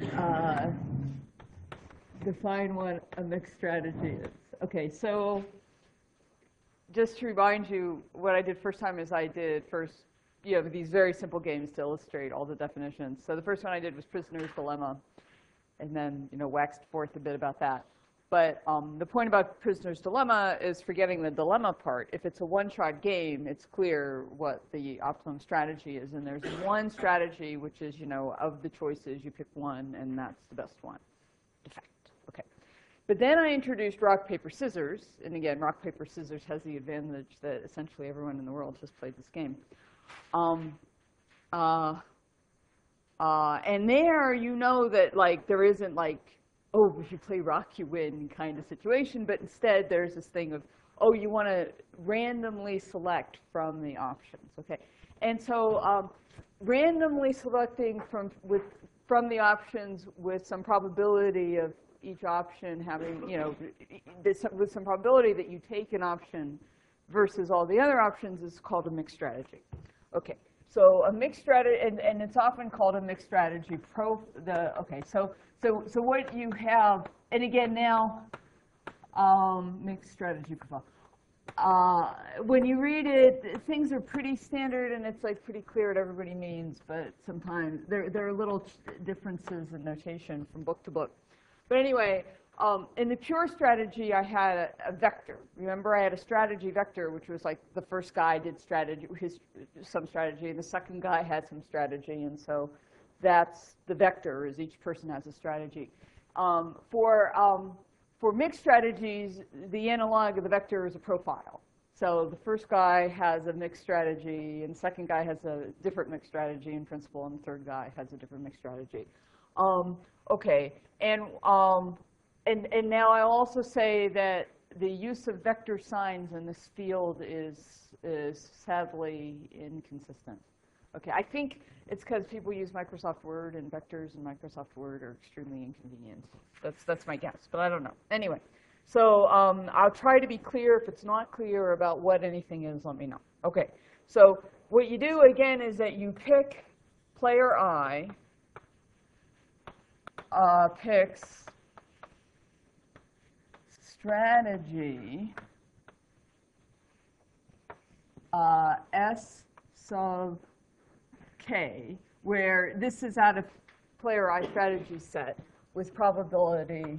uh, define what a mixed strategy is. Okay, so just to remind you, what I did first time is I did first, you have these very simple games to illustrate all the definitions. So the first one I did was Prisoner's Dilemma, and then waxed forth a bit about that. But the point about Prisoner's Dilemma is forgetting the dilemma part. If it's a one-shot game, it's clear what the optimum strategy is. And there's one strategy, which is, of the choices, you pick one, and that's the best one. De facto. Okay. But then I introduced rock, paper, scissors. And again, rock, paper, scissors has the advantage that essentially everyone in the world has played this game. And there, that there isn't oh, if you play rock, you win kind of situation. But instead, there's this thing of, oh, you want to randomly select from the options. Okay, and so randomly selecting from the options with some probability of each option having, with some probability that you take an option versus all the other options is called a mixed strategy. Okay. So a mixed strategy, and it's often called a mixed strategy. So what you have, and again now, mixed strategy profile. When you read it, things are pretty standard, and it's pretty clear what everybody means. But sometimes there are little differences in notation from book to book. But anyway. In the pure strategy, I had a vector. Remember, I had a strategy vector, which was the first guy did some strategy, and the second guy had some strategy, and so that's the vector. Is each person has a strategy. For mixed strategies, the analog of the vector is a profile. So the first guy has a mixed strategy, and the second guy has a different mixed strategy in principle, and the third guy has a different mixed strategy. Okay, and now I'll also say that the use of vector signs in this field is sadly inconsistent. Okay, I think it's because people use Microsoft Word, and vectors in Microsoft Word are extremely inconvenient. That's my guess, but I don't know. Anyway, so I'll try to be clear. If it's not clear about what anything is, let me know. Okay, so what you do again is that you pick player I picks strategy S sub k, where this is out of player I strategy set with probability.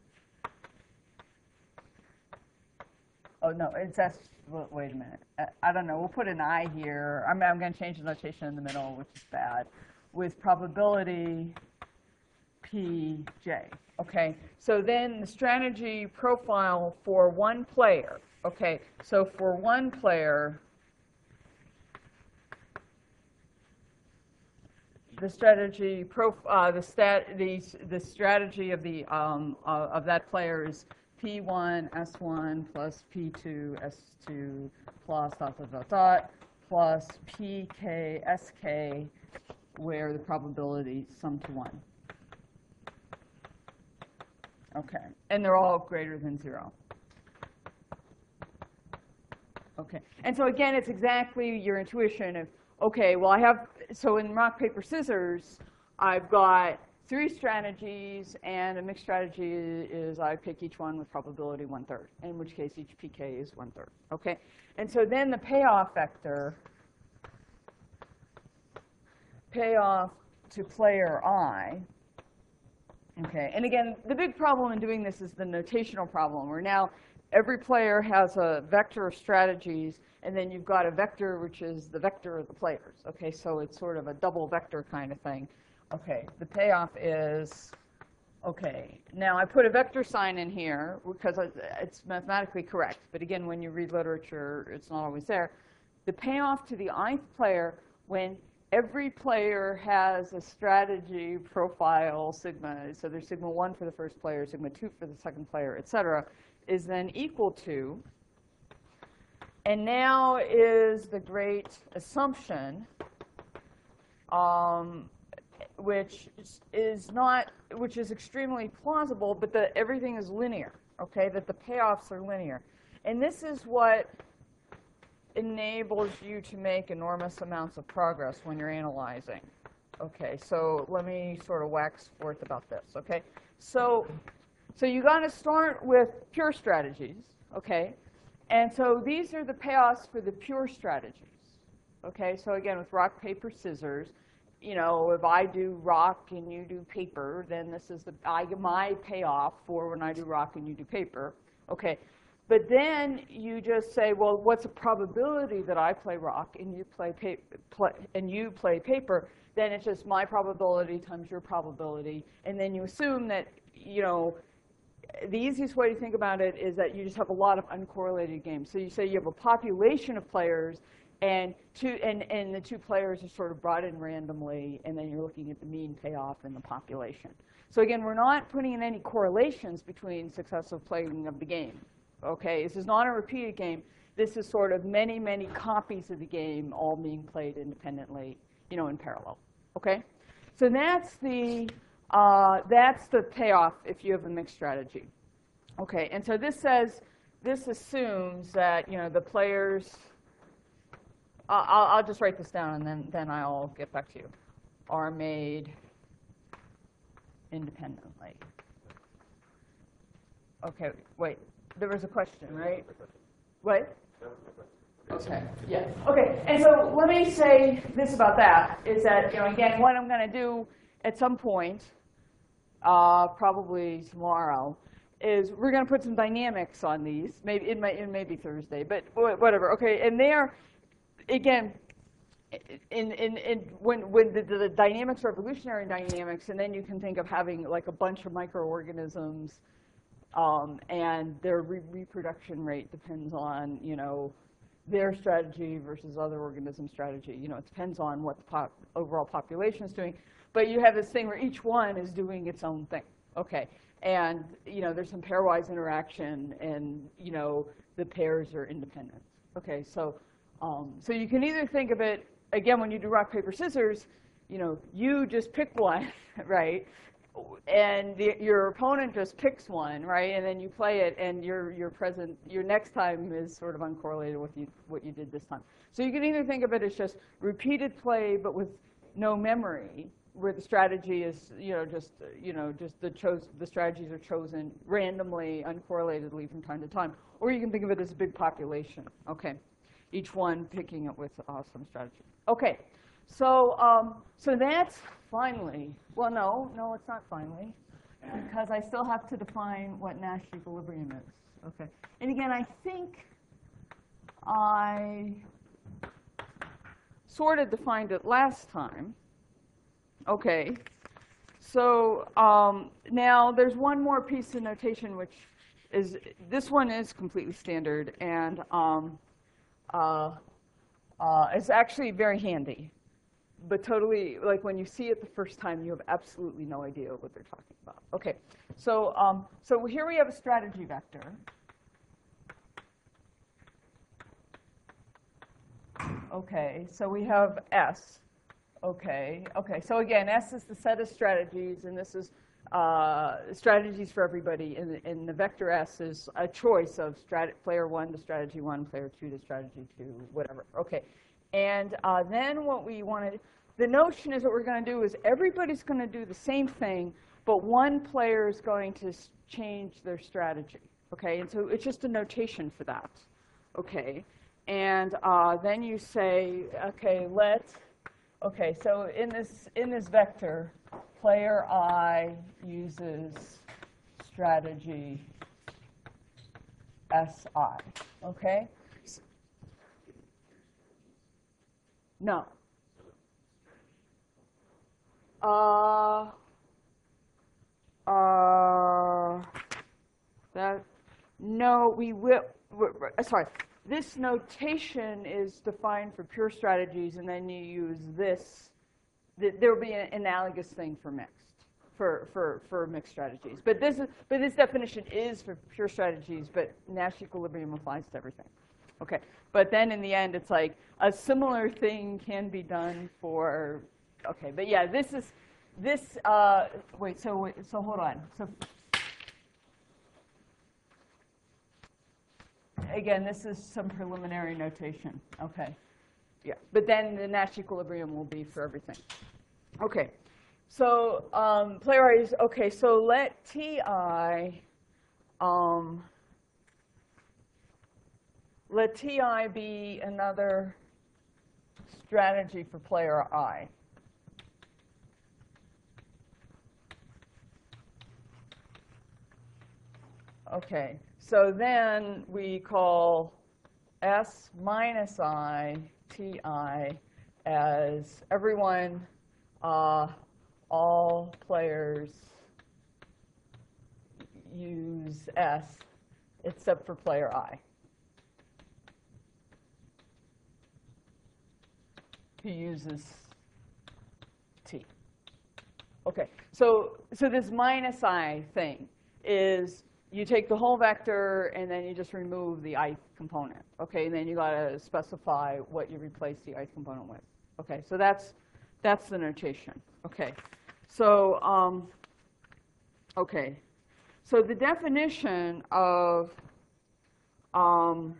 Oh no, it's S. Wait a minute. I don't know. We'll put an I here. I'm going to change the notation in the middle, which is bad. With probability Pj. Okay, so then the strategy profile for one player. Okay, so for one player, the strategy the strategy of the of that player is P1 S1 plus P2 S2 plus ... plus PK SK, where the probability sum to 1. Okay, and they're all greater than 0. Okay, and so again, it's exactly your intuition of, okay, well so in rock, paper, scissors, I've got 3 strategies, and a mixed strategy is I pick each one with probability 1/3, in which case each PK is 1/3. Okay, and so then the payoff vector, payoff to player I. Okay, and again, the big problem in doing this is the notational problem, where now every player has a vector of strategies, and then you've got a vector which is the vector of the players. Okay, so it's sort of a double vector kind of thing. Okay, the payoff is, okay, now I put a vector sign in here because it's mathematically correct, but again, when you read literature, it's not always there. The payoff to the ith player, when every player has a strategy profile sigma, so there's sigma 1 for the first player, sigma 2 for the second player, et cetera, is then equal to, and now is the great assumption, which is extremely plausible, but that everything is linear, okay, that the payoffs are linear. And this is what enables you to make enormous amounts of progress when you're analyzing. Okay, so let me sort of wax forth about this, okay? So you're going to start with pure strategies, okay? And so these are the payoffs for the pure strategies, okay? So again, with rock, paper, scissors, you know, if I do rock and you do paper, then this is my payoff for when I do rock and you do paper, okay? But then you just say, well, what's the probability that I play rock and you play paper? Then it's just my probability times your probability, and then you assume that, you know, the easiest way to think about it is that you just have a lot of uncorrelated games. So you say you have a population of players, and the two players are sort of brought in randomly, and then you're looking at the mean payoff in the population. So again, we're not putting in any correlations between successive playing of the game. Okay, this is not a repeated game. This is sort of many, many copies of the game all being played independently, you know, in parallel. Okay, so that's the payoff if you have a mixed strategy. Okay, and so this assumes that, you know, the players. I'll just write this down and then I'll get back to you. Are made independently. Okay, wait. There was a question, right? What? Okay, yeah. Okay, and so let me say this about that, is that, you know, again, what I'm going to do at some point, probably tomorrow, is we're going to put some dynamics on these. Maybe it may be Thursday, but whatever. Okay, and there, again, when the dynamics are evolutionary dynamics, and then you can think of having like a bunch of microorganisms, and their reproduction rate depends on, you know, their strategy versus other organism strategy. You know, it depends on what the overall population is doing. But you have this thing where each one is doing its own thing. Okay, and you know, there's some pairwise interaction, and you know, the pairs are independent. Okay, so you can either think of it, again, when you do rock, paper, scissors, you know, you just pick one, right? And your opponent just picks one, right? And then you play it, and your next time is sort of uncorrelated with what you did this time. So you can either think of it as just repeated play, but with no memory, where the strategy is, just the strategies are chosen randomly, uncorrelatedly from time to time, or you can think of it as a big population. Okay, each one picking it with some strategy. Okay, so that's finally. Well, no, it's not finally, because I still have to define what Nash equilibrium is. Okay, and again, I think I sort of defined it last time. Okay, so now there's one more piece of notation, which is, this one is completely standard, and it's actually very handy, but totally, like when you see it the first time, you have absolutely no idea what they're talking about. Okay, so here we have a strategy vector. Okay, so we have S. Okay, so again, S is the set of strategies, and this is strategies for everybody. And the vector S is a choice of player 1 to strategy 1, player 2 to strategy 2, whatever. Okay, and then what we want to, the notion is what we're going to do is everybody's going to do the same thing, but one player is going to change their strategy. Okay, and so it's just a notation for that. Okay, and then you say, okay, okay, so in this vector, player I uses strategy SI. Okay? No. No, we will. Sorry. This notation is defined for pure strategies, and then you use this. There will be an analogous thing for mixed, for mixed strategies. But this definition is for pure strategies, but Nash equilibrium applies to everything. Okay, but then in the end, it's like a similar thing can be done for. Okay, but yeah, this. Wait, so hold on. So. Again, this is some preliminary notation. Okay, yeah. But then the Nash equilibrium will be for everything. Okay, so player I is, okay, so let Ti be another strategy for player I. Okay, so then we call S minus I Ti as everyone, all players use S except for player I, who uses T. Okay, so this minus I thing is you take the whole vector and then you just remove the ith component. Okay, and then you got to specify what you replace the ith component with. Okay, so that's the notation. Okay, so okay, so the definition of well,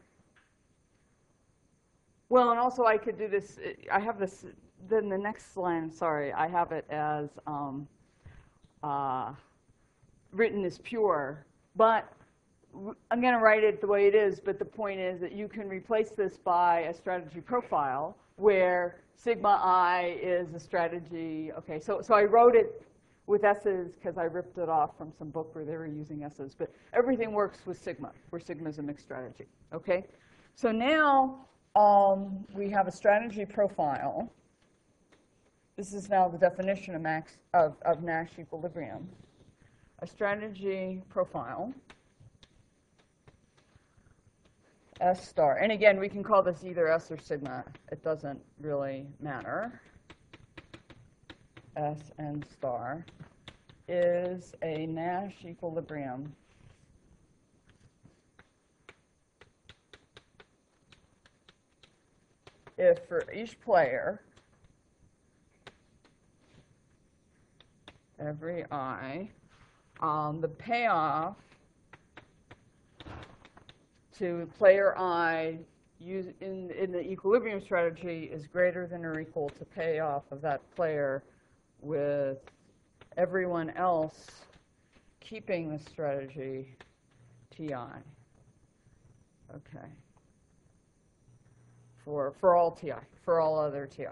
and also I could do this. I have this. Then the next line. Sorry, I have it as written as pure. But I'm going to write it the way it is, but the point is that you can replace this by a strategy profile where sigma I is a strategy. Okay, so I wrote it with S's because I ripped it off from some book where they were using S's. But everything works with sigma, where sigma is a mixed strategy. Okay, so now we have a strategy profile. This is now the definition of Nash equilibrium. A strategy profile, S star. And again, we can call this either S or sigma. It doesn't really matter. S n star is a Nash equilibrium if for each player, every I, the payoff to player I in the equilibrium strategy is greater than or equal to payoff of that player with everyone else keeping the strategy Ti. Okay. For all Ti, for all other Ti.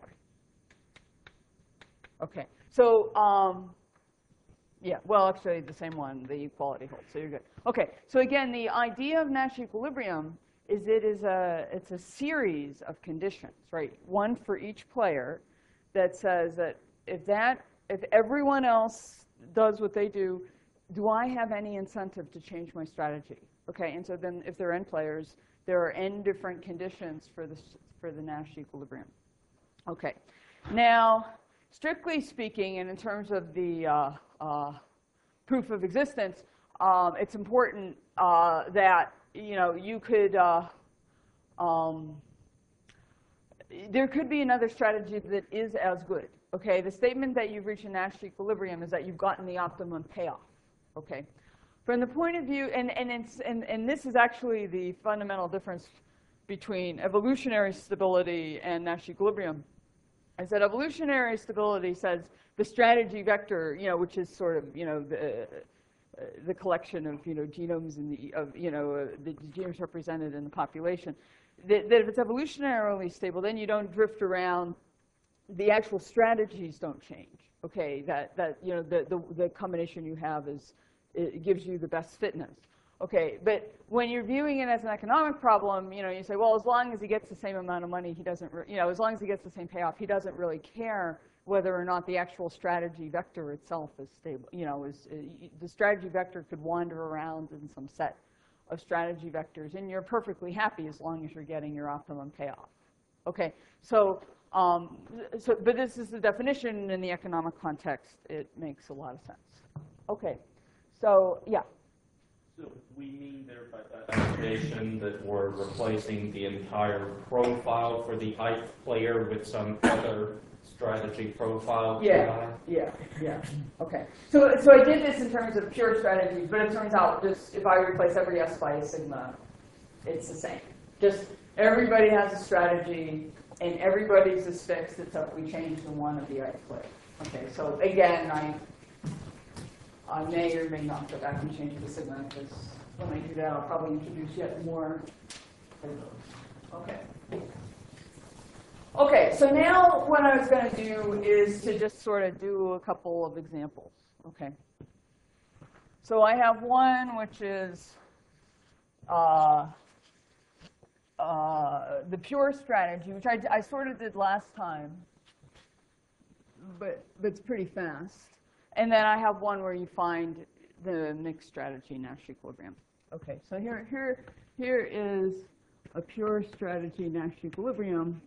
Okay. So yeah, well, actually, the same one, the equality holds, so you're good. Okay, so again, the idea of Nash equilibrium is it's a series of conditions, right? One for each player that says that if everyone else does what they do I have any incentive to change my strategy? Okay, and so then if there are n players, there are n different conditions for the Nash equilibrium. Okay, now, strictly speaking, and in terms of the proof of existence, it's important that you could there could be another strategy that is as good. Okay, the statement that you've reached a Nash equilibrium is that you've gotten the optimum payoff. Okay, from the point of view, and this is actually the fundamental difference between evolutionary stability and Nash equilibrium. I said evolutionary stability says the strategy vector, which is sort of, the collection of, genomes in the genomes represented in the population, that if it's evolutionarily stable, then you don't drift around. The actual strategies don't change. Okay, the combination you have it gives you the best fitness. Okay, but when you're viewing it as an economic problem, you say, well, as long as he gets the same amount of money, he doesn't, as long as he gets the same payoff, he doesn't really care whether or not the actual strategy vector itself is stable. The strategy vector could wander around in some set of strategy vectors, and you're perfectly happy as long as you're getting your optimum payoff. Okay, so but this is the definition in the economic context. It makes a lot of sense. Okay, so yeah. So we mean there by that definition that we're replacing the entire profile for the ith player with some other strategy profile? Yeah. Okay. So I did this in terms of pure strategies, but it turns out just if I replace every S by a sigma, it's the same. Just everybody has a strategy, and everybody's is fixed except we change the one of the ith player. Okay, so again, I may or may not go back and change the sigma, because when I do that, I'll probably introduce yet more of those. Okay. Okay, so now what I was going to do is to just sort of do a couple of examples. Okay. So I have one which is the pure strategy, which I sort of did last time, but it's pretty fast. And then I have one where you find the mixed strategy Nash equilibrium. Okay, so here is a pure strategy Nash equilibrium.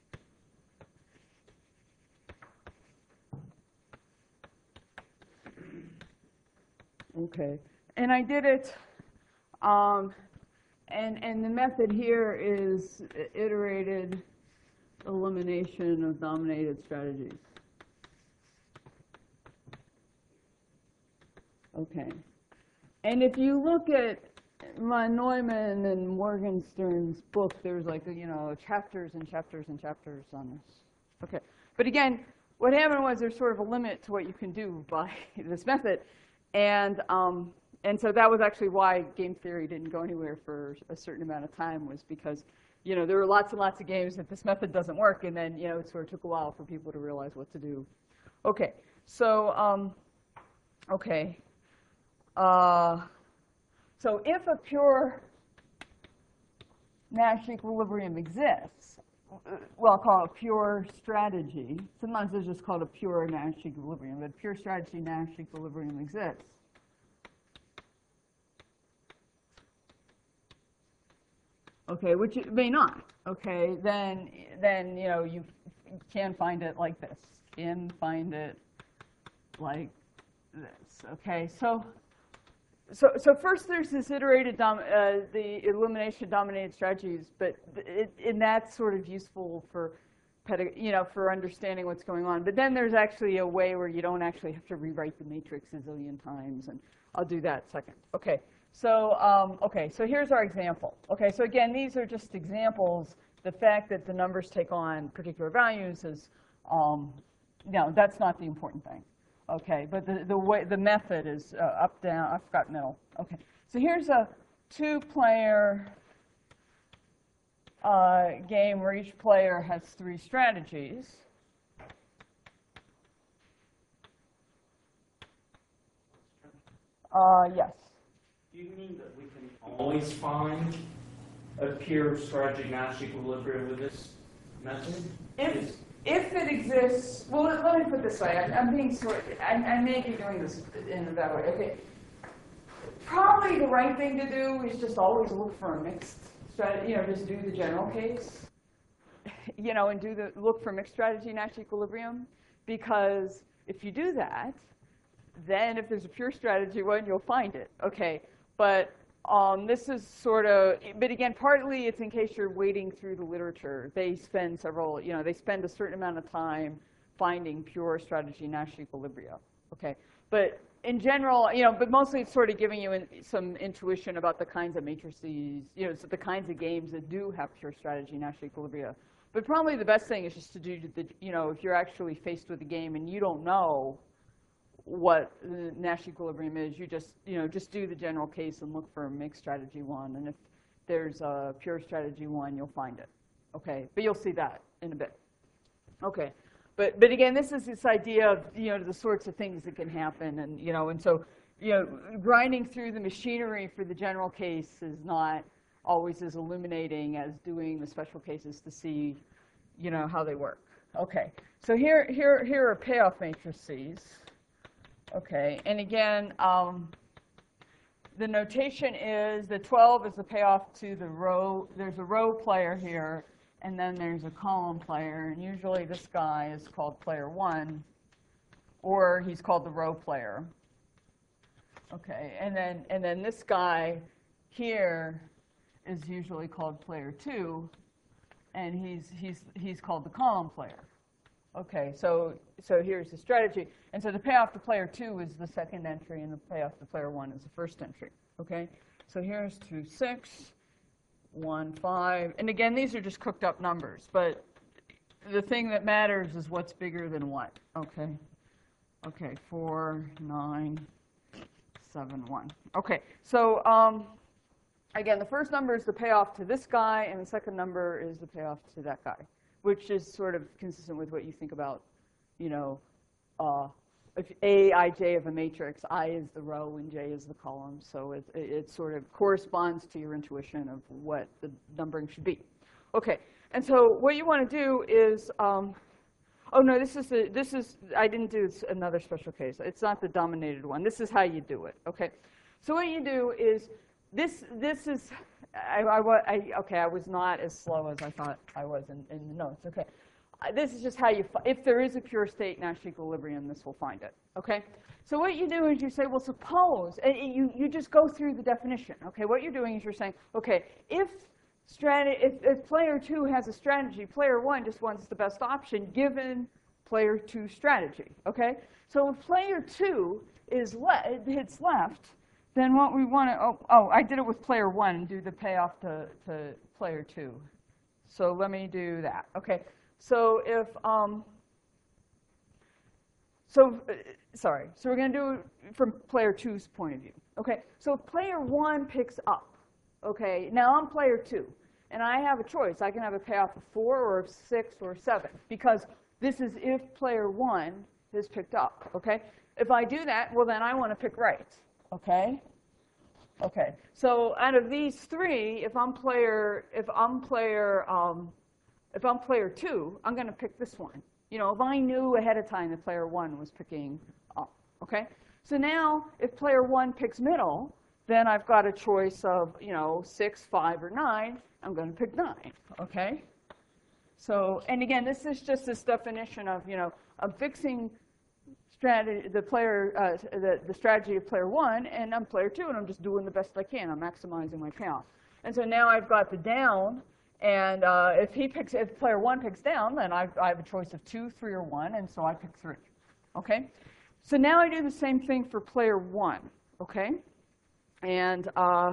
Okay, and I did it, and the method here is iterated elimination of dominated strategies. Okay, and if you look at von Neumann and Morgenstern's book, there's like, chapters and chapters and chapters on this. Okay, but again, what happened was there's sort of a limit to what you can do by this method. And so that was actually why game theory didn't go anywhere for a certain amount of time, was because, there were lots and lots of games that this method doesn't work, and then, it sort of took a while for people to realize what to do. Okay, so, okay. So if a pure Nash equilibrium exists, well, I'll call it a pure strategy. Sometimes it's just called a pure Nash equilibrium, but pure strategy Nash equilibrium exists. Okay, which it may not. Okay, then you can find it like this. Can find it like this. Okay, so first there's this iterated the elimination of dominated strategies, but and that's sort of useful for for understanding what's going on. But then there's actually a way where you don't actually have to rewrite the matrix a zillion times, and I'll do that second. Okay. So so here's our example. Okay, so again, these are just examples. The fact that the numbers take on particular values is, that's not the important thing. Okay, but the method is up, down, I forgot middle. Okay, so here's a two-player game where each player has 3 strategies. Yes. Do you mean that we can always find a pure strategy Nash equilibrium with this method? If it exists, well, let me put it this way. I'm being I may be doing this in a bad way. Okay. Probably the right thing to do is just always look for a mixed strategy. Just do the general case. And look for mixed strategy Nash equilibrium, because if you do that, then if there's a pure strategy one, you'll find it. Okay. But this is sort of, but again, partly it's in case you're wading through the literature. They spend they spend a certain amount of time finding pure strategy Nash equilibria. Okay, but in general, but mostly it's sort of giving you some intuition about the kinds of matrices, so the kinds of games that do have pure strategy Nash equilibria. But probably the best thing is just to do if you're actually faced with a game and you don't know what the Nash equilibrium is, you just do the general case and look for a mixed strategy one, and if there's a pure strategy one, you'll find it. Okay, but you'll see that in a bit. Okay, but again, this is this idea of the sorts of things that can happen, and and so grinding through the machinery for the general case is not always as illuminating as doing the special cases to see how they work. Okay, so here are payoff matrices. Okay, and again, the notation is the 12 is the payoff to the row. There's a row player here, and then there's a column player, and usually this guy is called player 1, or he's called the row player. Okay, and then this guy here is usually called player 2, and he's called the column player. Okay, so here's the strategy. And so the payoff to player 2 is the second entry, and the payoff to player 1 is the first entry. Okay, so here's 2, 6, 1, 5. And again, these are just cooked up numbers, but the thing that matters is what's bigger than what. Okay, Okay, 4, 9, 7, 1. Okay, so again, the first number is the payoff to this guy, and the second number is the payoff to that guy, which is sort of consistent with what you think about, you know, if A, I, J of a matrix, I is the row and J is the column. So it sort of corresponds to your intuition of what the numbering should be. Okay, and so what you want to do is, oh no, this is, I didn't do another special case. It's not the dominated one. This is how you do it, okay? So what you do is, this is, okay, I was not as slow as I thought I was in the notes, okay. This is just how you, if there is a pure state Nash equilibrium, this will find it, okay? So what you do is you say, well, suppose, and you just go through the definition, okay? What you're doing is you're saying, okay, if player 2 has a strategy, player 1 just wants the best option given player 2's strategy, okay? So if player 2 hits left, then what we want to, oh, I did it with player 1 and do the payoff to player 2. So let me do that, okay? So if, sorry, so we're going to do it from player 2's point of view. Okay, so if player 1 picks up, okay, now I'm player 2, and I have a choice. I can have a payoff of 4 or of 6 or 7, because this is if player 1 is picked up, okay? If I do that, well, then I want to pick right, okay? Okay, so out of these three, if I'm player 2, I'm going to pick this one. You know, if I knew ahead of time that player 1 was picking up, okay? So now, if player 1 picks middle, then I've got a choice of, you know, 6, 5, or 9. I'm going to pick 9, okay? So, and again, this is just this definition of, you know, I'm fixing the strategy of player 1, and I'm player 2, and I'm just doing the best I can. I'm maximizing my payoff. And so now I've got the down. And if player 1 picks down, then I have a choice of 2, 3, or 1, and so I pick 3. Okay? So now I do the same thing for player 1. Okay? And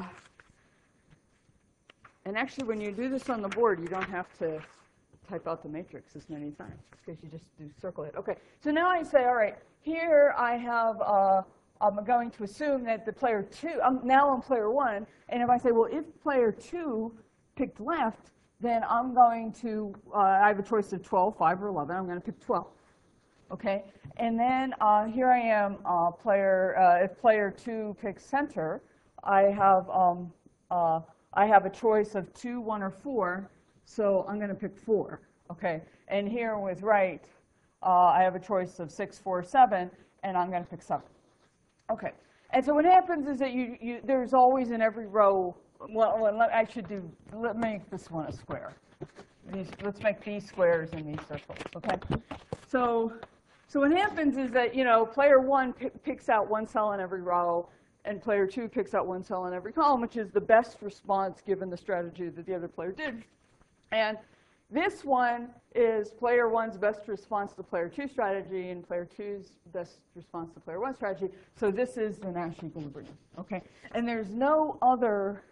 actually, when you do this on the board, you don't have to type out the matrix as many times, because you just do circle it. Okay. So now I say, all right, here I have. I'm going to assume that the player 2. Now I'm player 1, and if I say, well, if player 2 picked left, then I'm going to, I have a choice of 12, 5, or 11. I'm going to pick 12. Okay? And then here I am, if player 2 picks center, I have a choice of 2, 1, or 4. So I'm going to pick 4. Okay? And here with right, I have a choice of 6, 4, 7, and I'm going to pick 7. Okay. And so what happens is that there's always in every row. Well, let's make this one a square. Let's make these squares and these circles, okay? So what happens is that, you know, player 1 picks out one cell in every row, and player 2 picks out one cell in every column, which is the best response given the strategy that the other player did. And this one is player 1's best response to player 2 strategy, and player 2's best response to player 1 strategy. So this is the Nash equilibrium, okay? And there's no other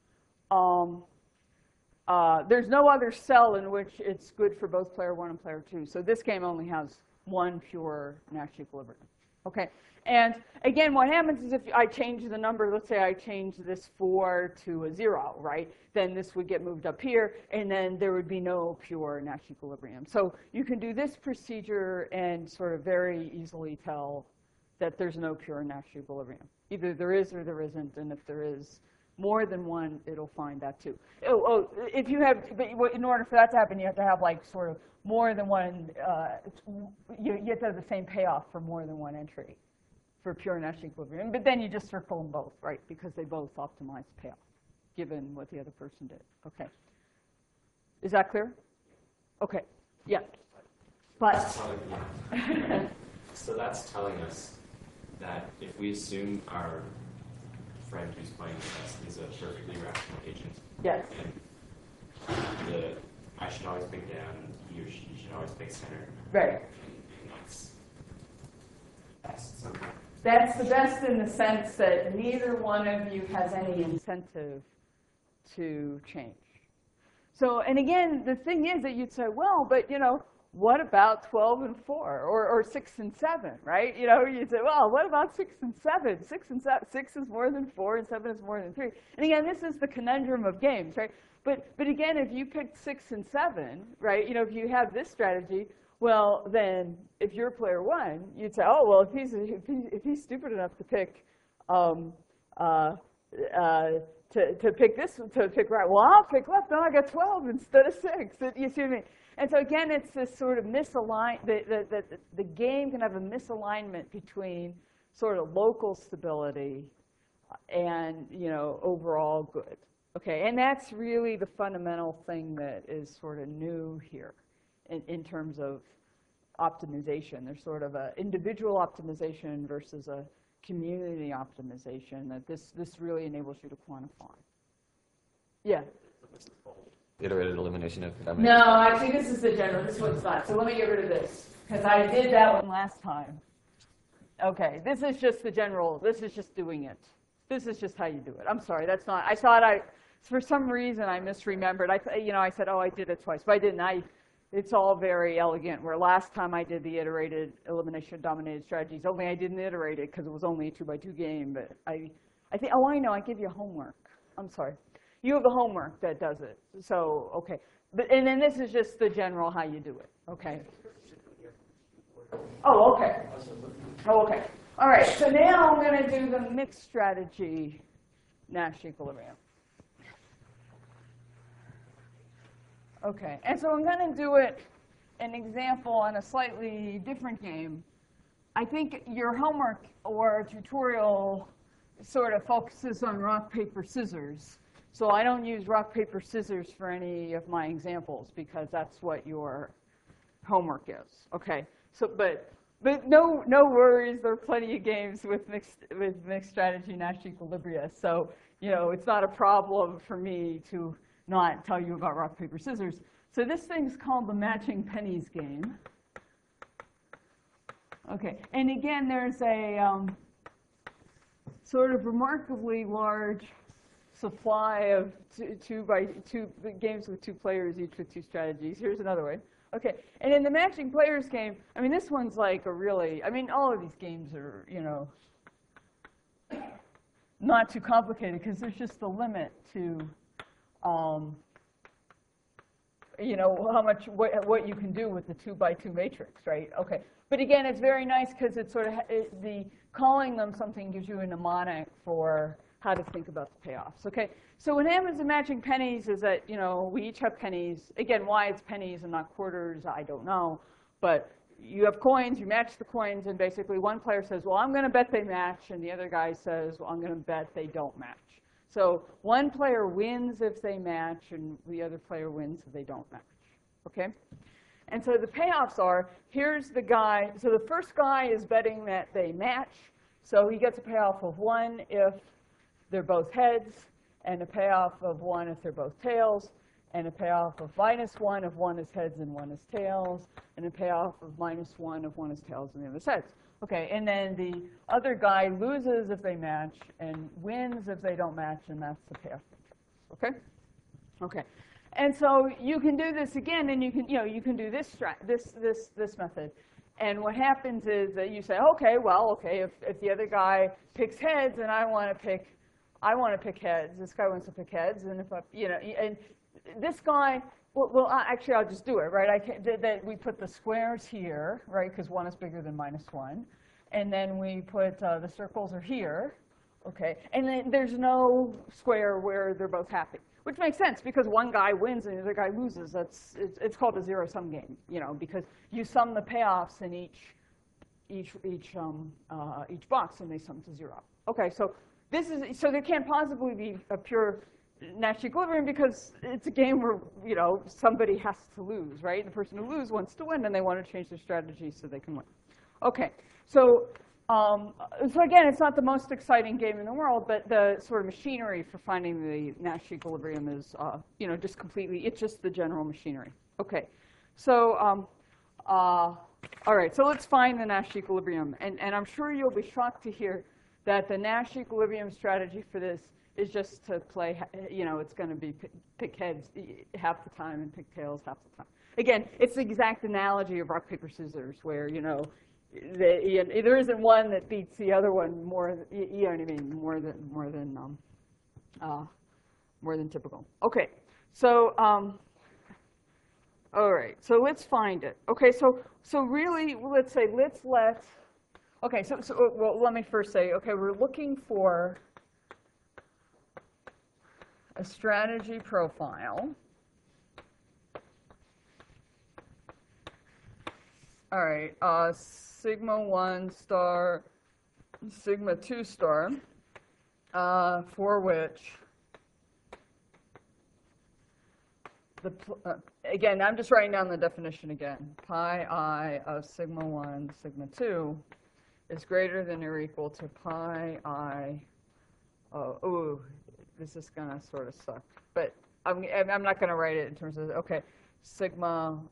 cell in which it's good for both player 1 and player 2. So this game only has one pure Nash equilibrium. Okay, and again, what happens is if I change the number, let's say I change this 4 to a 0, right? Then this would get moved up here, and then there would be no pure Nash equilibrium. So you can do this procedure and sort of very easily tell that there's no pure Nash equilibrium. Either there is or there isn't, and if there is more than one, it'll find that too. If you have, but in order for that to happen, you have to have like sort of more than one, you have to have the same payoff for more than one entry for pure Nash equilibrium. But then you just circle them both, right? Because they both optimize payoff, given what the other person did. Okay. Is that clear? Okay. Yeah. But. So that's telling us that if we assume our friend who's playing with us is a perfectly rational agent. Yes. And I should always pick down, he or she should always pick center. Right. And that's best somehow. That's the best in the sense that neither one of you has any incentive to change. So, and again, the thing is that you'd say, well, but you know, what about 12 and 4 or 6 and 7, right? You know, you say, well, what about 6 and 7? 6 and 7, 6 is more than 4 and 7 is more than 3. And again, this is the conundrum of games, right? But again, if you picked 6 and 7, right, you know, if you have this strategy, well, then if you're player 1, you'd say, oh, well, if he's stupid enough to pick to pick this, to pick right, well, I'll pick left. Then I got 12 instead of 6. You see what I mean? And so again, it's this sort of the game can have a misalignment between sort of local stability and, you know, overall good. Okay, and that's really the fundamental thing that is sort of new here in terms of optimization. There's sort of an individual optimization versus a community optimization that this really enables you to quantify. Yeah. Iterated elimination of that. No, actually, this is the general. This one's not. So let me get rid of this because I did that one last time. Okay, this is just the general. This is just doing it. This is just how you do it. I'm sorry, that's not. I thought for some reason I misremembered. I said, oh, I did it twice, but I didn't. It's all very elegant. Where last time I did the iterated elimination dominated strategies, only I didn't iterate it because it was only a 2x2 game. But I think. Oh, I know. I give you homework. I'm sorry. You have a homework that does it. So, okay. And then this is just the general how you do it. Okay. Oh, okay. Oh, okay. All right. So now I'm going to do the mixed strategy Nash equilibrium. Okay. And so I'm going to do an example on a slightly different game. I think your homework or tutorial sort of focuses on rock, paper, scissors. So I don't use rock, paper, scissors for any of my examples because that's what your homework is. Okay. So, but no worries. There are plenty of games with mixed strategy Nash equilibria. So you know it's not a problem for me to not tell you about rock, paper, scissors. So this thing's called the matching pennies game. Okay. And again, there's a sort of remarkably large supply of two games with 2 players, each with 2 strategies. Here's another way. Okay, and in the matching players game, I mean, this one's like a really, I mean, all of these games are, you know, not too complicated because there's just a limit to, you know, how much, what you can do with the 2x2 matrix, right? Okay, but again, it's very nice because it's sort of, calling them something gives you a mnemonic for how to think about the payoffs. Okay, so what happens in matching pennies is that, you know, we each have pennies. Again, why it's pennies and not quarters, I don't know. But you have coins, you match the coins, and basically one player says, well, I'm going to bet they match, and the other guy says, well, I'm going to bet they don't match. So one player wins if they match, and the other player wins if they don't match. Okay? And so the payoffs are, here's the guy. So the first guy is betting that they match. So he gets a payoff of 1 if they're both heads, and a payoff of 1 if they're both tails, and a payoff of -1 if one is heads and one is tails, and a payoff of -1 if one is tails and the other is heads. Okay, and then the other guy loses if they match and wins if they don't match, and that's the payoff matrix. Okay? Okay. And so you can do this again, and you can do this method. And what happens is that you say, okay, if the other guy picks heads and I want to pick heads. This guy wants to pick heads, and if and this guy, well, actually, I'll just do it, right? That we put the squares here, right? Because 1 is bigger than -1, and then we put the circles are here, okay? And then there's no square where they're both happy, which makes sense because one guy wins and the other guy loses. It's called a zero-sum game, you know, because you sum the payoffs in each box and they sum to 0. Okay, so. So there can't possibly be a pure Nash equilibrium because it's a game where, you know, somebody has to lose, right? The person who loses wants to win, and they want to change their strategy so they can win. Okay, so again, it's not the most exciting game in the world, but the sort of machinery for finding the Nash equilibrium is, you know, just completely, it's just the general machinery. Okay, so all right, so let's find the Nash equilibrium, and I'm sure you'll be shocked to hear that the Nash equilibrium strategy for this is just to play, you know, it's going to be pick heads half the time and pick tails half the time. Again, it's the exact analogy of rock, paper, scissors, where, you know, there isn't one that beats the other one more, you know what I mean, more than typical. Okay, so, all right, so let's find it. Okay, so really, let's okay, well, let me first say, okay, we're looking for a strategy profile. All right, sigma 1 star, sigma 2 star, for which again, I'm just writing down the definition again. Pi I of sigma 1, sigma 2 is greater than or equal to pi I. Oh, this is gonna sort of suck, but I'm not gonna write it in terms of, okay, sigma.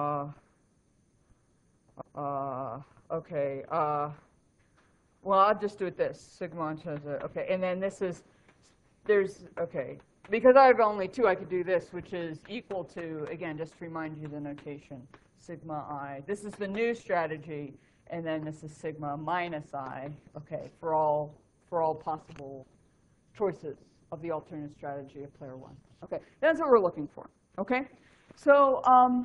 Okay. Well, I'll just do it this sigma. Okay, and then this is okay. Because I have only 2, I could do this, which is equal to, again, just to remind you the notation, sigma I. This is the new strategy, and then this is sigma minus I, okay, for all possible choices of the alternate strategy of player 1. Okay, that's what we're looking for, okay? So,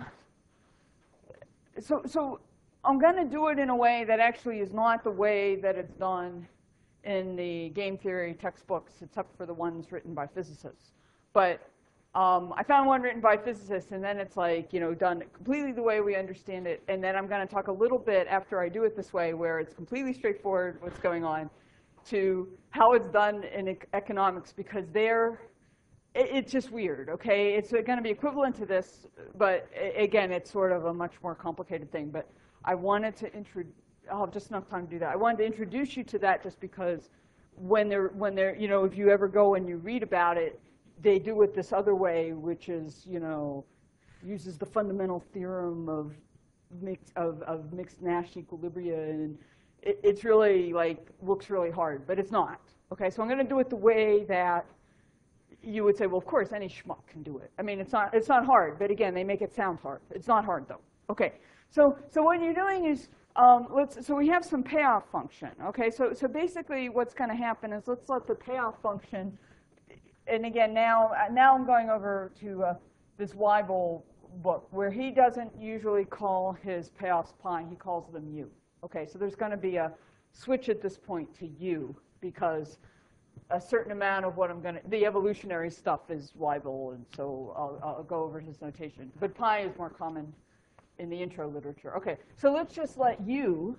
so I'm going to do it in a way that actually is not the way that it's done in the game theory textbooks, except for the ones written by physicists. But I found one written by physicists, and then it's like, you know, done completely the way we understand it. And then I'm going to talk a little bit after I do it this way, where it's completely straightforward what's going on, to how it's done in economics, because it's just weird, okay? It's going to be equivalent to this, but again, it's sort of a much more complicated thing. But I wanted to I'll have just enough time to do that. I wanted to introduce you to that just because when they're, you know, if you ever go and you read about it, they do it this other way, which is, you know, uses the fundamental theorem of mixed Nash equilibria, and it's really like looks really hard, but it's not. Okay, so I'm going to do it the way that you would say, well, of course, any schmuck can do it. I mean, it's not hard, but again, they make it sound hard. It's not hard though. Okay, so what you're doing is so we have some payoff function. Okay, so basically what's going to happen is let's let the payoff function, and again now I'm going over to this Weibel book where he doesn't usually call his payoffs pi, he calls them u. Okay, so there's going to be a switch at this point to u because a certain amount of what the evolutionary stuff is Weibel, and so I'll go over his notation. But pi is more common in the intro literature. Okay, so let's just let u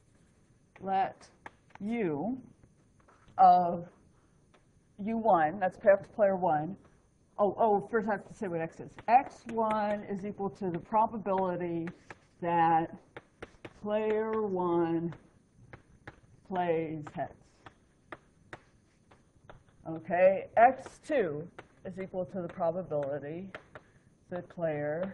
of u1, that's payoff to player 1. First I have to say what x is. x1 is equal to the probability that player 1 plays heads. Okay, x2 is equal to the probability that player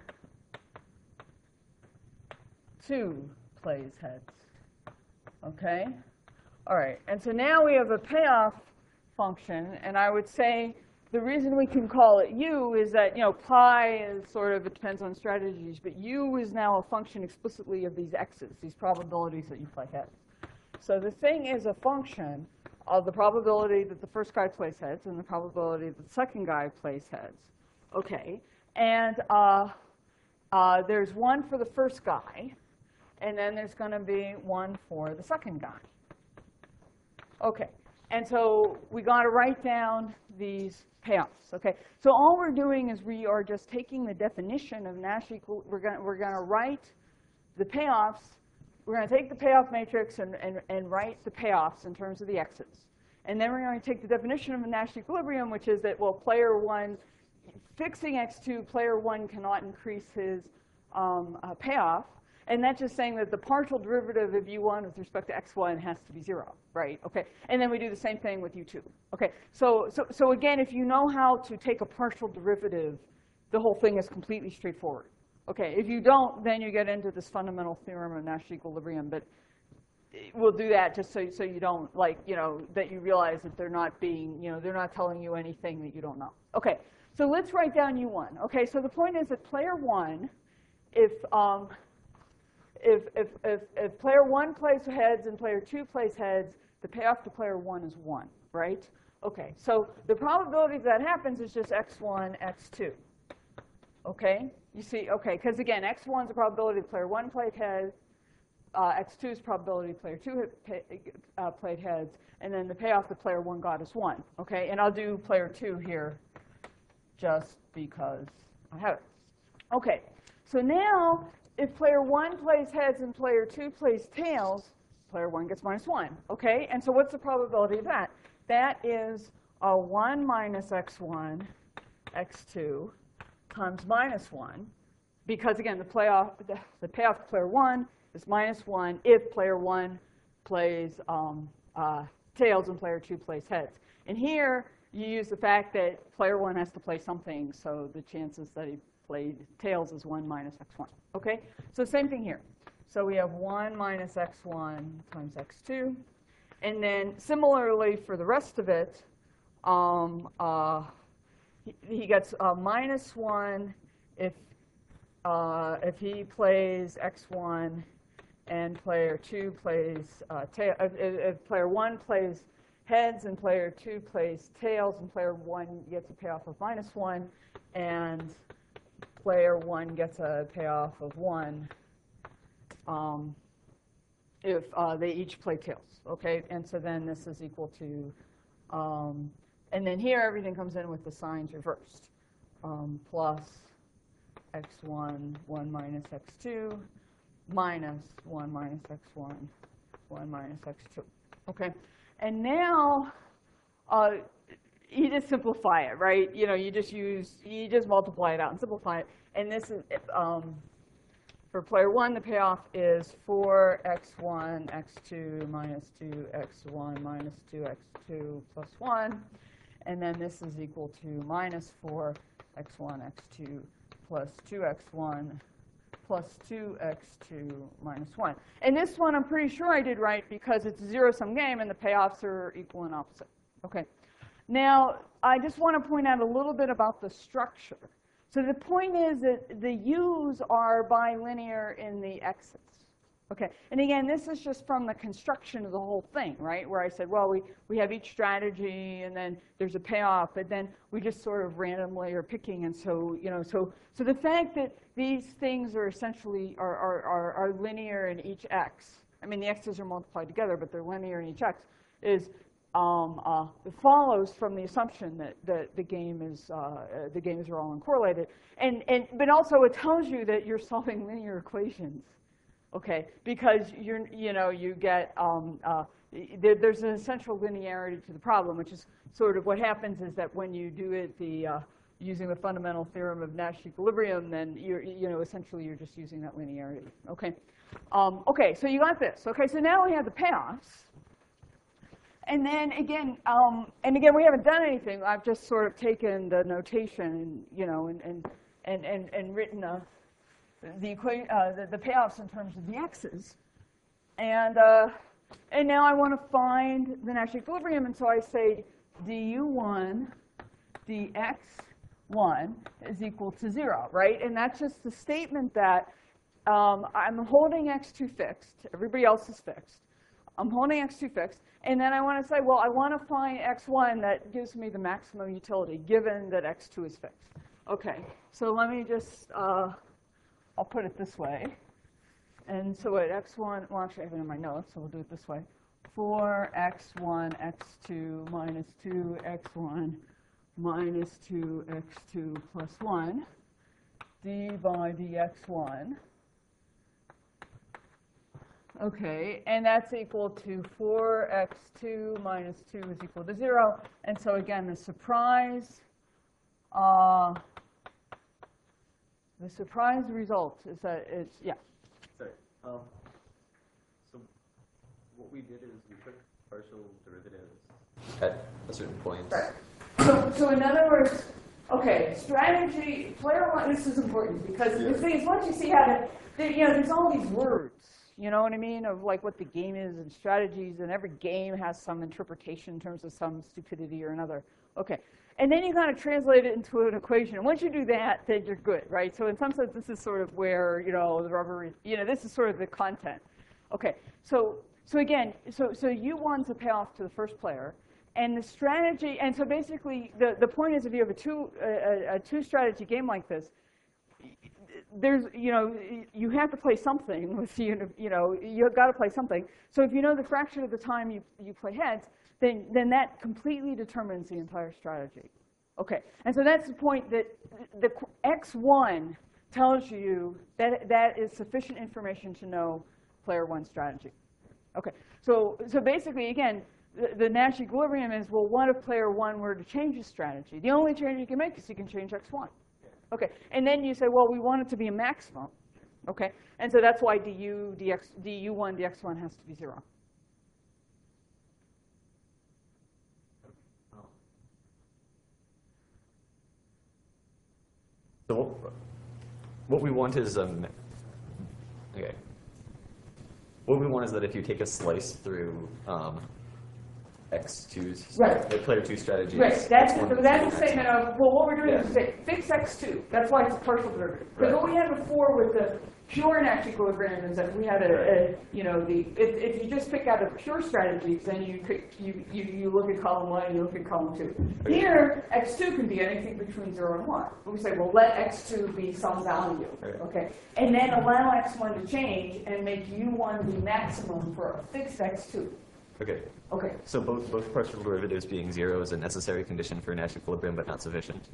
2 plays heads. Okay? All right, and so now we have a payoff function, and I would say the reason we can call it u is that, you know, pi is sort of, it depends on strategies, but u is now a function explicitly of these x's, these probabilities that you play heads. So the thing is a function of the probability that the first guy plays heads and the probability that the second guy plays heads. Okay, and there's one for the first guy, and then there's going to be one for the second guy. Okay, and so we got to write down these payoffs. Okay, so all we're doing is we are just taking the definition of Nash equal. We're going to write the payoffs. We're going to take the payoff matrix and write the payoffs in terms of the x's. And then we're going to take the definition of a Nash equilibrium, which is that, well, player 1, fixing x2, player 1 cannot increase his payoff. And that's just saying that the partial derivative of u1 with respect to x1 has to be 0, right? Okay, and then we do the same thing with u2. Okay, so again, if you know how to take a partial derivative, the whole thing is completely straightforward. Okay, if you don't, then you get into this fundamental theorem of Nash equilibrium. But we'll do that just so you don't, like, you know, that you realize that they're not being, you know, they're not telling you anything that you don't know. Okay, so let's write down u1. Okay, so the point is that player 1 if player 1 plays heads and player 2 plays heads, the payoff to player 1 is 1, right? Okay, so the probability that happens is just x1, x2. Okay, you see, okay, because again, x1 is the probability that player 1 played heads, x2 is probability player 2 played heads, and then the payoff that player 1 got is 1. Okay, and I'll do player 2 here just because I have it. Okay, so now if player 1 plays heads and player 2 plays tails, player 1 gets -1. Okay, and so what's the probability of that? That is 1 minus x1, x2 times -1, because again, the payoff to player 1 is -1 if player 1 plays tails and player 2 plays heads. And here, you use the fact that player 1 has to play something, so the chances that he played tails is 1 minus x1. Okay? So same thing here. So we have 1 minus x1 times x2. And then similarly for the rest of it, he gets -1 if he plays x1 and player 2 plays if player 1 plays heads and player 2 plays tails, and player 1 gets a payoff of -1, and player 1 gets a payoff of 1 if they each play tails. Okay, and so then this is equal to, and then here everything comes in with the signs reversed, plus x1, 1 minus x2, minus 1 minus x1, 1 minus x2. Okay, and now you just simplify it, right? You know, you just multiply it out and simplify it. And this is for player 1, the payoff is 4x1, x2 minus 2x1 minus 2x2 plus 1. And then this is equal to minus 4x1, x2 plus 2x1 plus 2x2 minus 1. And this one I'm pretty sure I did right because it's a zero-sum game and the payoffs are equal and opposite. Okay. Now, I just want to point out a little bit about the structure. So the point is that the u's are bilinear in the x's. Okay, and again, this is just from the construction of the whole thing, right? Where I said, well, we have each strategy, and then there's a payoff, but then we just sort of randomly are picking, and so so the fact that these things are essentially are linear in each x. I mean, the x's are multiplied together, but they're linear in each x. It follows from the assumption that the games are all uncorrelated, but also it tells you that you're solving linear equations. Okay, because you get there's an essential linearity to the problem, which is sort of what happens is that when you do it using the fundamental theorem of Nash equilibrium, then essentially you're just using that linearity. Okay, okay, so you got this. Okay, so now we have the payoffs, and then again, we haven't done anything. I've just sort of taken the notation, and written the payoffs in terms of the x's, and now I want to find the Nash equilibrium, and so I say du1 dx1 is equal to 0, right? And that's just the statement that I'm holding x2 fixed. Everybody else is fixed. I'm holding x2 fixed, and then I want to say, well, I want to find x1 that gives me the maximum utility, given that x2 is fixed. Okay, so let me just I'll put it this way. And so at x1, well, actually I have it in my notes, so we'll do it this way. 4x1, x2 minus 2x1 minus 2x2 plus 1 d by dx1. Okay, and that's equal to 4x2 minus 2 is equal to 0. And so again, the surprise result is that it's, yeah. Sorry. So what we did is we took partial derivatives At a certain point. Right. So in other words, okay, strategy, player 1, this is important because the thing is, once you see how to, there's all these words, you know what I mean, of like what the game is and strategies, and every game has some interpretation in terms of some stupidity or another. Okay, and then you kind of translate it into an equation. And once you do that, then you're good, right? So in some sense, this is sort of where, you know, the rubber, this is sort of the content. Okay, so again, so U1's a payoff to the first player. And the strategy, and so basically, the point is, if you have a two-strategy game like this, there's, you have to play something with, you've got to play something. So if you know the fraction of the time you play heads, then that completely determines the entire strategy. Okay, and so that's the point, that the X1 tells you that that is sufficient information to know player one strategy. Okay, so basically, again, the Nash equilibrium is, well, what if player one were to change his strategy? The only change you can make is you can change X1. Okay, and then you say, well, we want it to be a maximum. Okay, and so that's why du1 dx1 has to be 0. So what we want is okay. What we want is that if you take a slice through X2's, right, the player 2 strategy. Right. That's a statement of, well, what we're doing is say fix X2. That's why it's a partial derivative. Because what we had before with the pure Nash equilibrium is that we had if you just pick out a pure strategies, then you look at column 1 and you look at column 2. Here, X2 can be anything between 0 and 1. But we say, well, let X2 be some value, okay? And then allow X1 to change and make U1 the maximum for a fixed X2. Okay. Okay. So both partial derivatives being 0 is a necessary condition for Nash equilibrium, but not sufficient?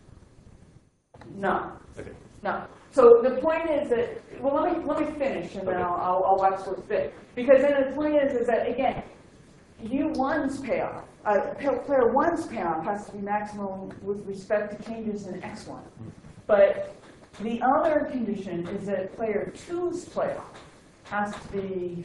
No. Okay. No. So the point is that, well, let me finish, and then I'll watch what's bit. Because then the point is that, again, U1's payoff, player 1's payoff has to be maximum with respect to changes in X1. But the other condition is that player 2's payoff has to be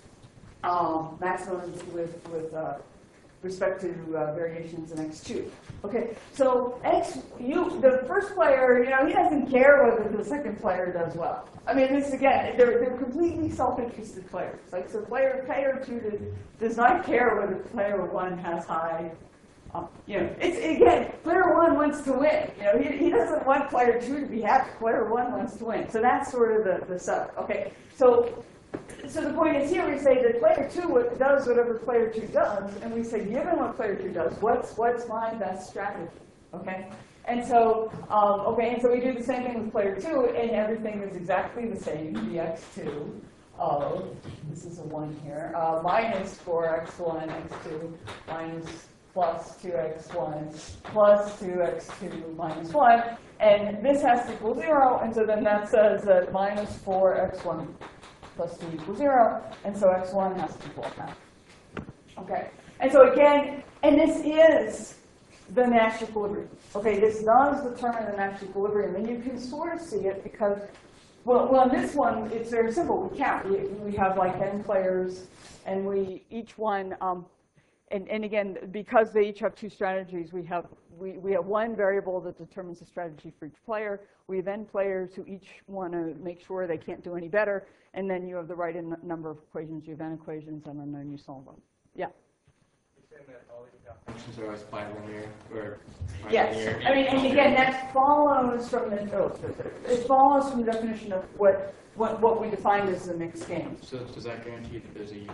maximum with respect to variations in X2. Okay, so the first player, he doesn't care whether the second player does well. I mean, this again, they're completely self-interested players. Like, so player 2 does not care whether player 1 has high. It's again, player 1 wants to win. He doesn't want player 2 to be happy. Player 1 wants to win. So that's sort of the setup. Okay, so the point is here we say that player 2 does whatever player 2 does, and we say, given what player 2 does, what's my best strategy? Okay, and so and so we do the same thing with player 2, and everything is exactly the same. dx2 of, this is a 1 here, minus 4x1 x2 minus plus 2x1 plus 2x2 minus 1, and this has to equal 0, and so then that says that minus 4x1 plus 2 equals 0, and so x1 has to equal half. Okay, and so again, and this is the Nash equilibrium. Okay, this does determine the Nash equilibrium, and you can sort of see it because, well, in this one, it's very simple. We count. We have like n players, and each one, and again, because they each have 2 strategies, we have one variable that determines the strategy for each player. We have n players who each want to make sure they can't do any better, and then you have the right number of equations. You have n equations, and then you solve them. Yeah. You're saying that all these functions are always bilinear, or yes. bilinear? I mean, and again, that follows from the definition of what we defined as the mixed game. So does that guarantee that there's a unique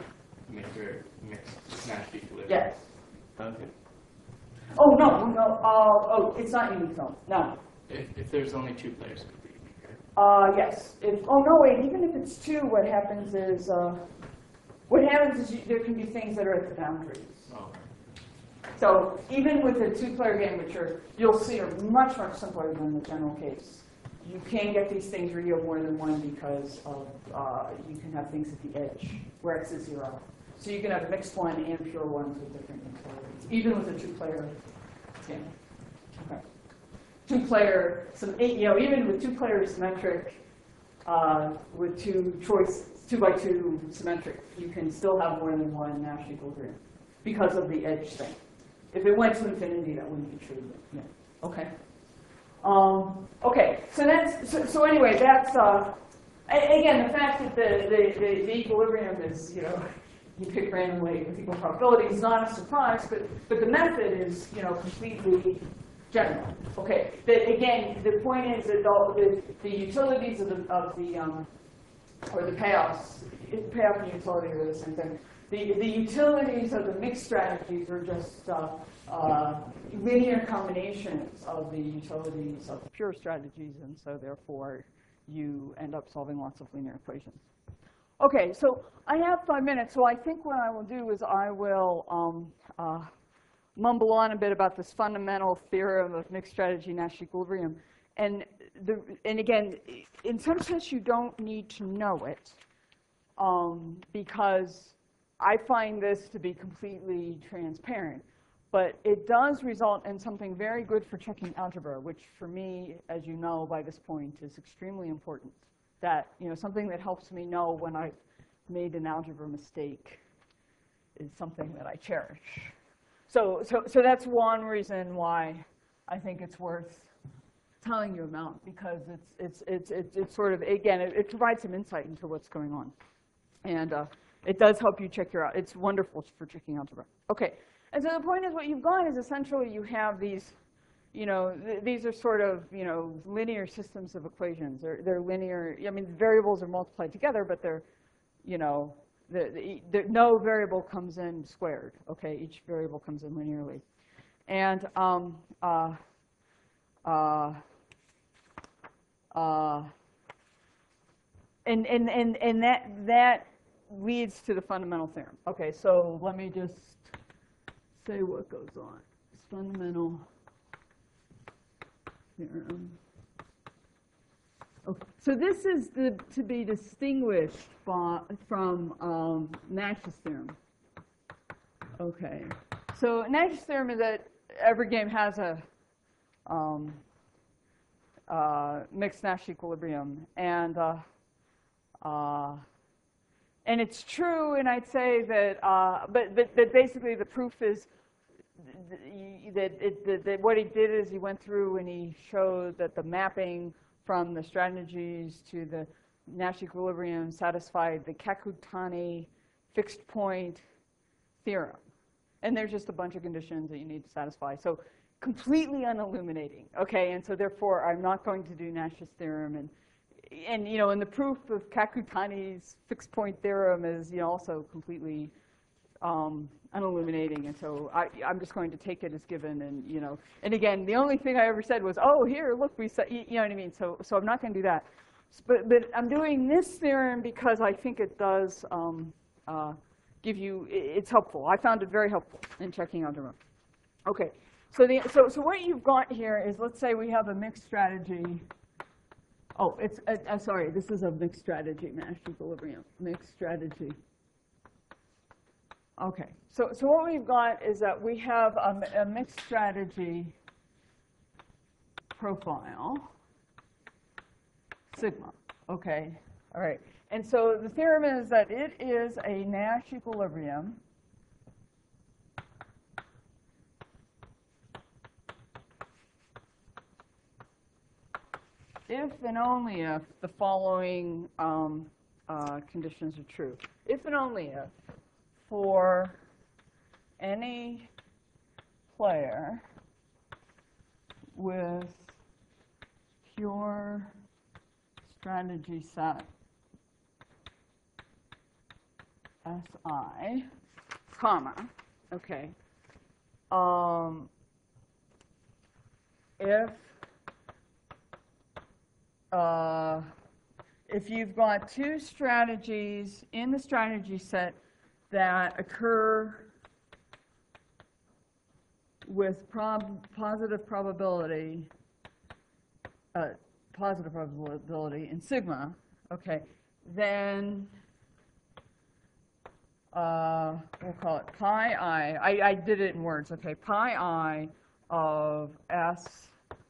mixed Nash equilibrium? Yes. Okay. Oh no. It's not unique. No. If there's only 2 players, it could be unique, right? Yes. Even if it's 2, what happens is there can be things that are at the boundaries. Oh. So even with a 2-player game, which you'll see are much, much simpler than the general case, you can get these things where you have more than one because of you can have things at the edge where x is 0. So you can have mixed 1 and pure 1s with different utilities, even with a 2-player game. Okay. 2-player, even with 2-player symmetric, with 2x2 symmetric, you can still have more than one Nash equilibrium because of the edge thing. If it went to infinity, that wouldn't be true. But yeah. Okay. Okay. So anyway, that's Again, the fact that the equilibrium is, you know, you pick randomly with equal probability is not a surprise, but the method is, you know, completely general. Okay. Again, the point is that the utilities of the or the payoffs, payoff and utility are the same thing. The utilities of the mixed strategies are just linear combinations of the utilities of the pure strategies, and so therefore you end up solving lots of linear equations. Okay, so I have 5 minutes, so I think what I will do is I will mumble on a bit about this fundamental theorem of mixed strategy Nash equilibrium. And again, in some sense, you don't need to know it, because I find this to be completely transparent. But it does result in something very good for checking algebra, which for me, as you know by this point, is extremely important. That, you know, something that helps me know when I've made an algebra mistake is something that I cherish. So that's one reason why I think it's worth telling you about, because it's sort of, again, it provides some insight into what's going on. And it does help you check your, it's wonderful for checking algebra. Okay, and so the point is what you've got is essentially you have these, you know, these are sort of, you know, linear systems of equations. They're linear, I mean, variables are multiplied together, but they're, you know, no variable comes in squared, okay? Each variable comes in linearly. And that leads to the fundamental theorem. Okay, so let me just say what goes on. It's fundamental theorem. Okay, so this is to be distinguished from Nash's theorem. Okay, so Nash's theorem is that every game has a mixed Nash equilibrium, and it's true. And I'd say that, but basically the proof is that what he did is he went through and he showed that the mapping from the strategies to the Nash equilibrium satisfied the Kakutani fixed point theorem. And there's just a bunch of conditions that you need to satisfy. So completely unilluminating, okay? And so therefore, I'm not going to do Nash's theorem. And you know, and the proof of Kakutani's fixed point theorem is, you know, also completely unilluminating. And so I'm just going to take it as given. And you know, and again, the only thing I ever said was, oh, here, look, we said, you know what I mean? So I'm not going to do that. But I'm doing this theorem because I think it does give you, it's helpful. I found it very helpful in checking algebra. Okay, so what you've got here is, let's say we have a mixed strategy. Oh, it's sorry, this is a mixed strategy, Nash equilibrium, mixed strategy. Okay, so what we've got is that we have a mixed strategy profile, sigma. Okay, all right. And so the theorem is that it is a Nash equilibrium if and only if the following conditions are true. If and only if for any player with pure strategy set SI, comma, okay, if you've got two strategies in the strategy set that occur with positive probability in sigma, okay, then we'll call it pi I. I did it in words, okay, pi I of S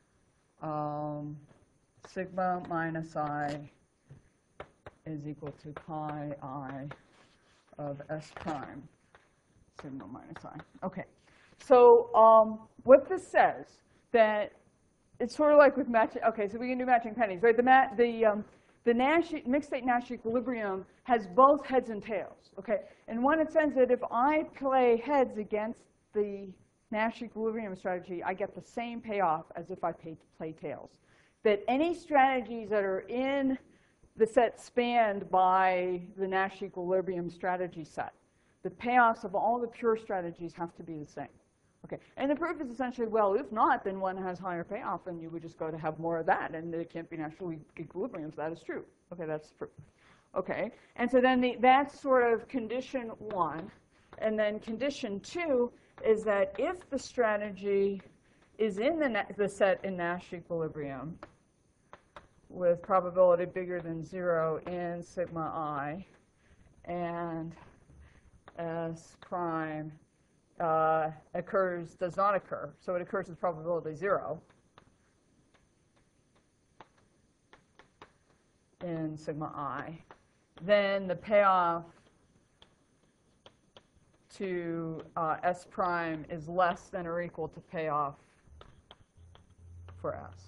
sigma minus I is equal to pi I of S prime sigma minus I. Okay, so what this says, that it's sort of like with matching, okay, so we can do matching pennies, right? the mixed state Nash equilibrium has both heads and tails, okay? And one, it says that if I play heads against the Nash equilibrium strategy, I get the same payoff as if I play tails. That any strategies that are in the set spanned by the Nash equilibrium strategy set, the payoffs of all the pure strategies have to be the same. Okay, and the proof is essentially, well, if not, then one has higher payoff, and you would just go to have more of that, and it can't be natural equilibriums. That is true. Okay, that's the proof. Okay, and so then that's sort of condition 1. And then condition 2 is that if the strategy is in the set in Nash equilibrium with probability bigger than 0 in sigma I, and S prime does not occur, so it occurs with probability 0 in sigma I, then the payoff to S prime is less than or equal to payoff for S.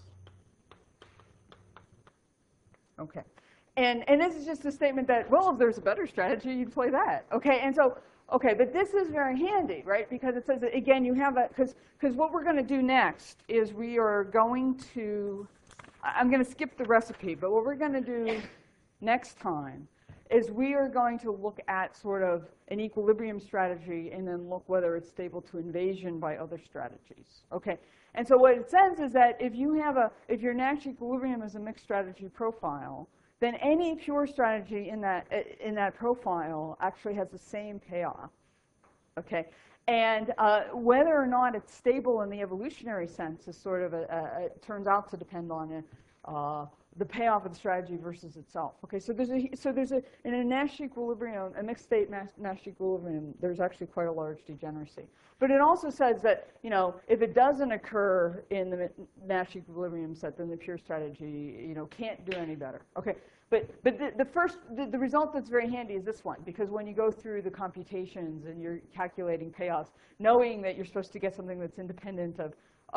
Okay. And this is just a statement that, well, if there's a better strategy, you'd play that. Okay, and so, okay, but this is very handy, right? Because it says that, again, you have a, because what we're going to do next is we are going to, I'm going to skip the recipe, but what we're going to do next time is we are going to look at sort of an equilibrium strategy and then look whether it's stable to invasion by other strategies. Okay, and so what it says is that if you have if your Nash equilibrium is a mixed strategy profile, then any pure strategy in that profile actually has the same payoff. Okay, and whether or not it's stable in the evolutionary sense is sort of it turns out to depend on the payoff of the strategy versus itself. Okay, so in a Nash equilibrium, a mixed state Nash equilibrium, there's actually quite a large degeneracy. But it also says that, you know, if it doesn't occur in the Nash equilibrium set, then the pure strategy, you know, can't do any better. Okay, but the result that's very handy is this one, because when you go through the computations and you're calculating payoffs, knowing that you're supposed to get something that's independent of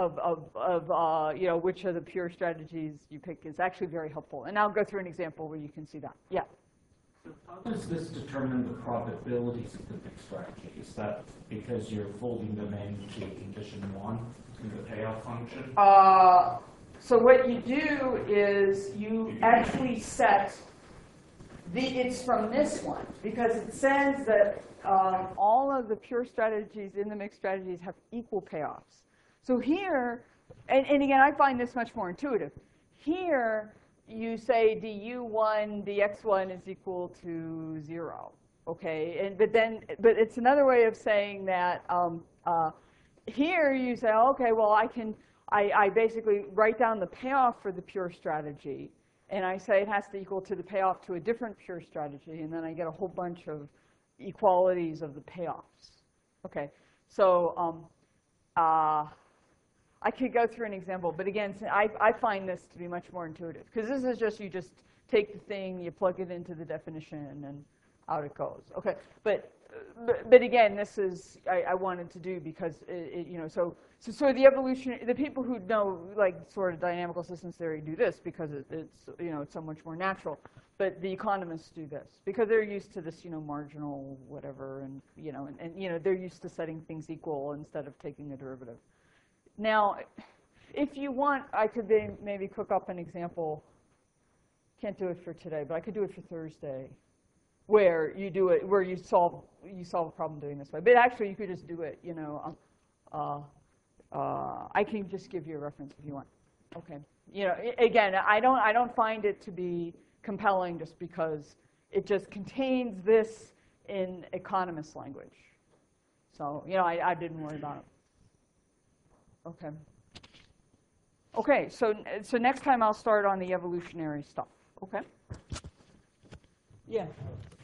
you know, which of the pure strategies you pick is actually very helpful. And I'll go through an example where you can see that. Yeah. So how does this determine the probabilities of the mixed strategy? Is that because you're folding them into condition 1 in the payoff function? So what you do is you actually set it's from this one, because it says that all of the pure strategies in the mixed strategies have equal payoffs. So here, and again, I find this much more intuitive. Here, you say du1 dx1 is equal to 0. Okay, but it's another way of saying that here you say, okay, well, I basically write down the payoff for the pure strategy, and I say it has to equal to the payoff to a different pure strategy, and then I get a whole bunch of equalities of the payoffs. Okay, so I could go through an example, but again, I find this to be much more intuitive, because this is just, you just take the thing, you plug it into the definition, and out it goes. Okay, but again, this is I wanted to do because you know, so the evolution, the people who know like sort of dynamical systems theory do this because it's you know, it's so much more natural. But the economists do this because they're used to this, you know, marginal whatever, and you know, and you know, they're used to setting things equal instead of taking a derivative. Now, if you want, I could maybe cook up an example. Can't do it for today, but I could do it for Thursday, where you do it, where you solve a problem doing this way. But actually, you could just do it. You know, I can just give you a reference if you want. Okay. You know, again, I don't find it to be compelling just because it just contains this in economist language. So you know, I didn't worry about it. Okay. Okay, so next time I'll start on the evolutionary stuff. Okay? Yeah.